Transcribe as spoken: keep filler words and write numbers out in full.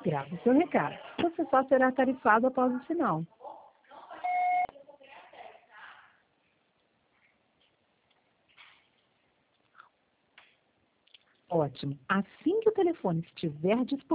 grave seu recado. Você só será tarifado após o sinal. Ótimo. Assim que o telefone estiver disponível,